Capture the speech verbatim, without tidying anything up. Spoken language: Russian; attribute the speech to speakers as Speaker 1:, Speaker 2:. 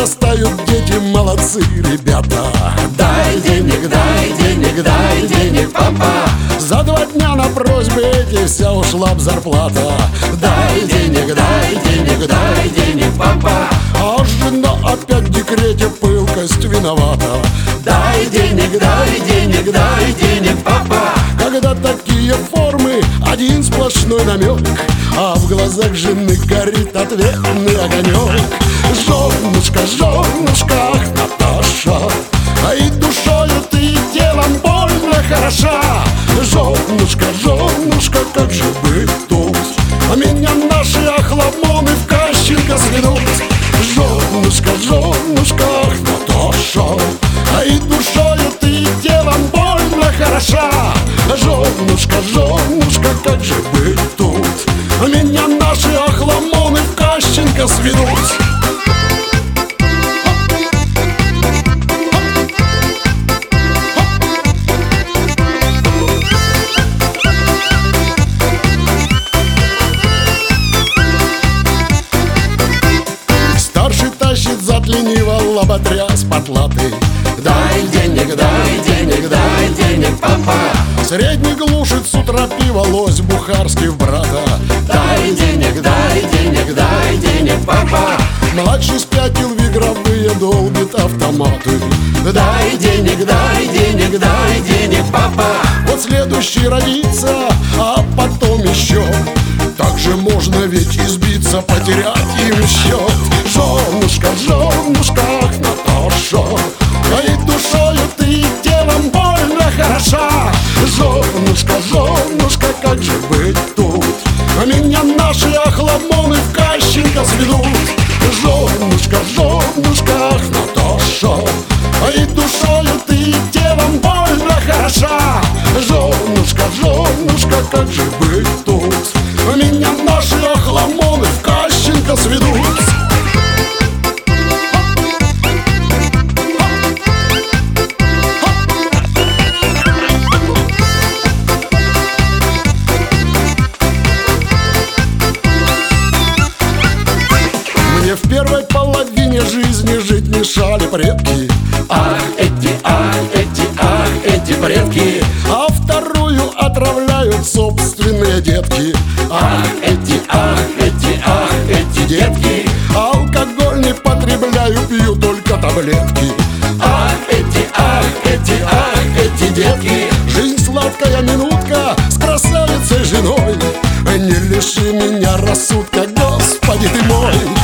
Speaker 1: подрастают дети, молодцы ребята.
Speaker 2: Дай денег, дай денег, дай денег, папа.
Speaker 1: За два дня на просьбы эти вся ушла б зарплата.
Speaker 2: Дай денег, дай денег, дай денег, папа.
Speaker 1: А жена опять в декрете, пылкость виновата.
Speaker 2: Дай денег, дай денег, дай денег, папа.
Speaker 1: Когда такие формы, один сплошной намек, а в глазах жены горит ответный огонек. Женушка, женушка, ах, Наташа, а и душою ты, и телом больно хороша. Женушка, женушка, как же быть тут? А меня наши охламоны в Кащенко сведут. Женушка, женушка, ах, Наташа, а и душою ты, и телом больно хороша. Женушка, женушка, как же быть тут? А меня наши охламоны в Кащенко сведут. Старший тащит зад лениво лоботряс потлатый.
Speaker 2: Дай денег, дай денег, дай денег, папа.
Speaker 1: Средний глушит с утра пиво, лось бухарский в брата.
Speaker 2: Дай денег, дай денег, дай денег, папа.
Speaker 1: Младший спятил в игровые, долбит автоматы.
Speaker 2: Дай денег, дай денег, дай денег, папа.
Speaker 1: Вот следующий родится, а потом еще. Так же можно ведь избиться, потерять им счет. Женушка, женушка, ах, Наташа, а и душою ты, и телом больно хороша. Женушка, женушка, как же быть тут? А меня наши охламоны в Кащенко сведут. Женушка, женушка, ах, Наташа, а и душою ты, и телом больно хороша. Женушка, женушка, как же быть тут? А меня наши охламоны в Кащенко сведут. Мне в первой половине жизни жить мешали предки.
Speaker 2: Ах, эти, ах, эти, ах, эти предки.
Speaker 1: А вторую отравляют собственные детки.
Speaker 2: Ах, эти, ах, эти, ах, эти детки.
Speaker 1: Алкоголь не потребляю, пью только таблетки.
Speaker 2: Ах, эти, ах, эти, ах, эти детки.
Speaker 1: Жизнь сладкая минутка с красавицей женой. Не лиши меня рассудка, Господи ты мой.